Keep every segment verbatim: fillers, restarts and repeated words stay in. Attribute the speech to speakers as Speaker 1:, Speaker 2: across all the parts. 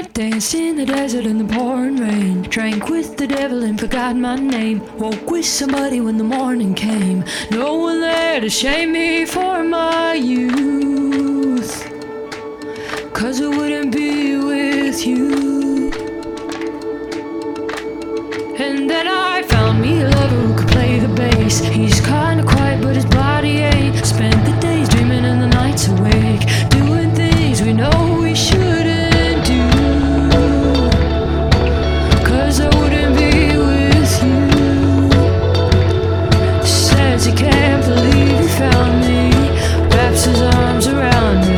Speaker 1: Danced in the desert in the pouring rain. Drank with the devil and forgot my name. Woke with somebody when the morning came. No one there to shame me for my youth, 'cause I wouldn't be with you. And then I found me a lover who could play the bass. He's kinda quiet but his body ain't. Spent the days dreaming and the nights awake, doing things we know we shouldn't do, 'cause I wouldn't be with you. Says he can't believe he found me, wraps his arms around me.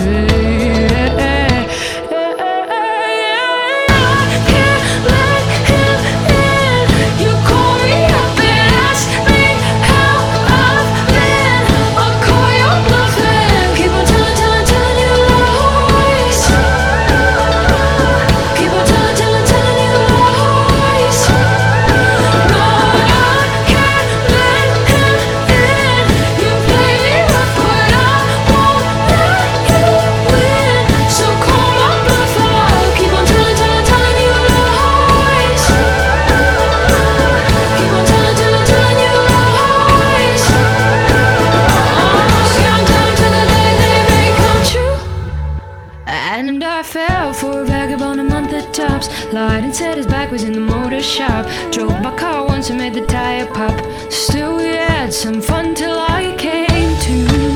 Speaker 1: And I fell for a vagabond a month at tops. Lied and said his back was in the motor shop. Drove my car once and made the tire pop. Still we had some fun till I came to,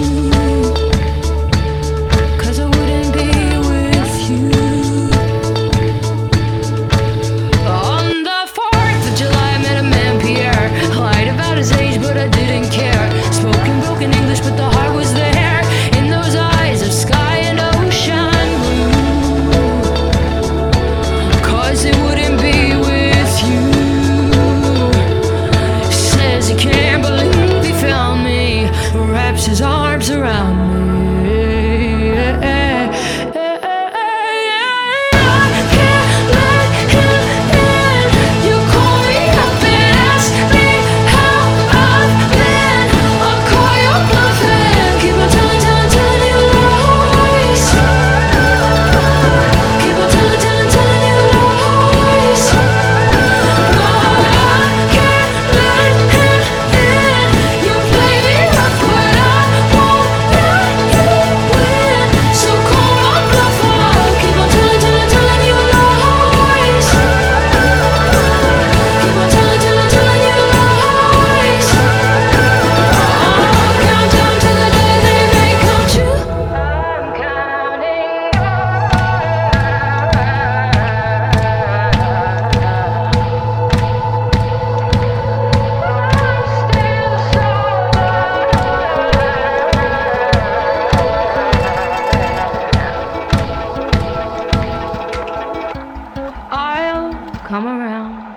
Speaker 1: 'cause I wouldn't be with you. On the fourth of July I met a man, Pierre. Lied about his age but I didn't care. Spoken broken English but the heart was there. In those eyes of sky and ocean, it wouldn't be with you. Says he can't believe he found me, wraps his arms around me. Come around.